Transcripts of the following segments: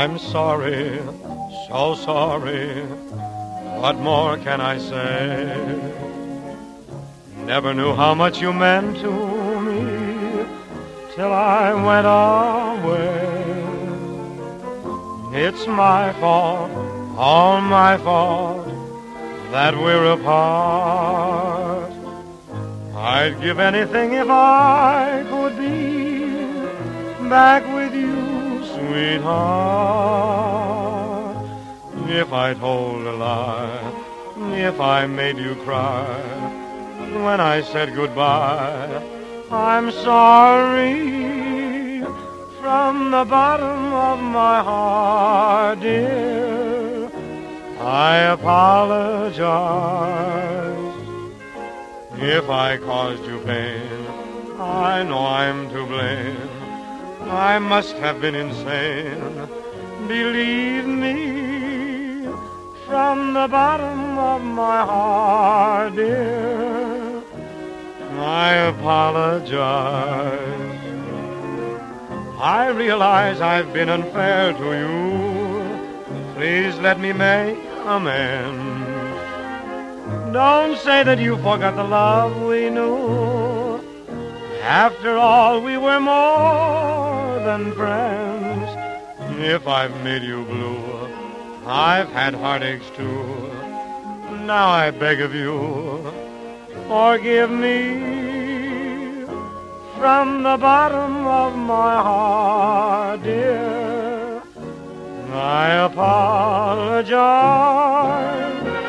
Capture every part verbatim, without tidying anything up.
I'm sorry, so sorry. What more can I say? Never knew how much you meant to me till I went away. It's my fault, all my fault, that we're apart. I'd give anything if I could be back with you, sweetheart. If I told a lie, if I made you cry when I said goodbye, I'm sorry from the bottom of my heart, dear. I apologize if I caused you pain. I know I'm to blame. I must have been insane. Believe me, from the bottom of my heart, dear, I apologize. I realize I've been unfair to you. Please let me make amends. Don't say that you forgot the love we knew. After all, we were more than friends. If I've made you blue, I've had heartaches too. Now I beg of you, forgive me from the bottom of my heart, dear. I apologize.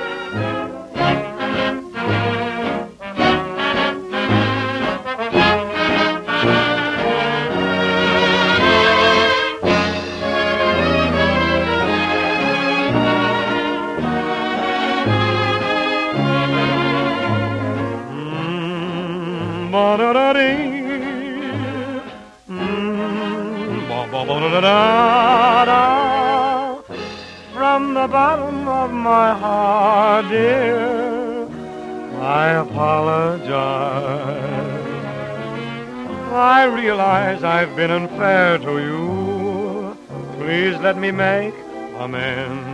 From the bottom of my heart, dear, I apologize. I realize I've been unfair to you. Please let me make amends.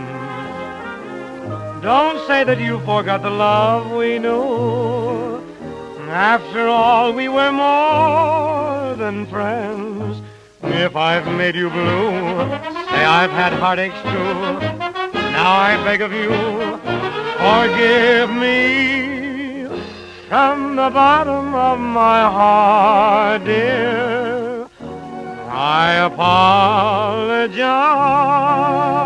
Don't say that you forgot the love we knew. After all, we were more than friends. If I've made you blue, say I've had heartaches too. Now I beg of you, forgive me from the bottom of my heart, dear. I apologize.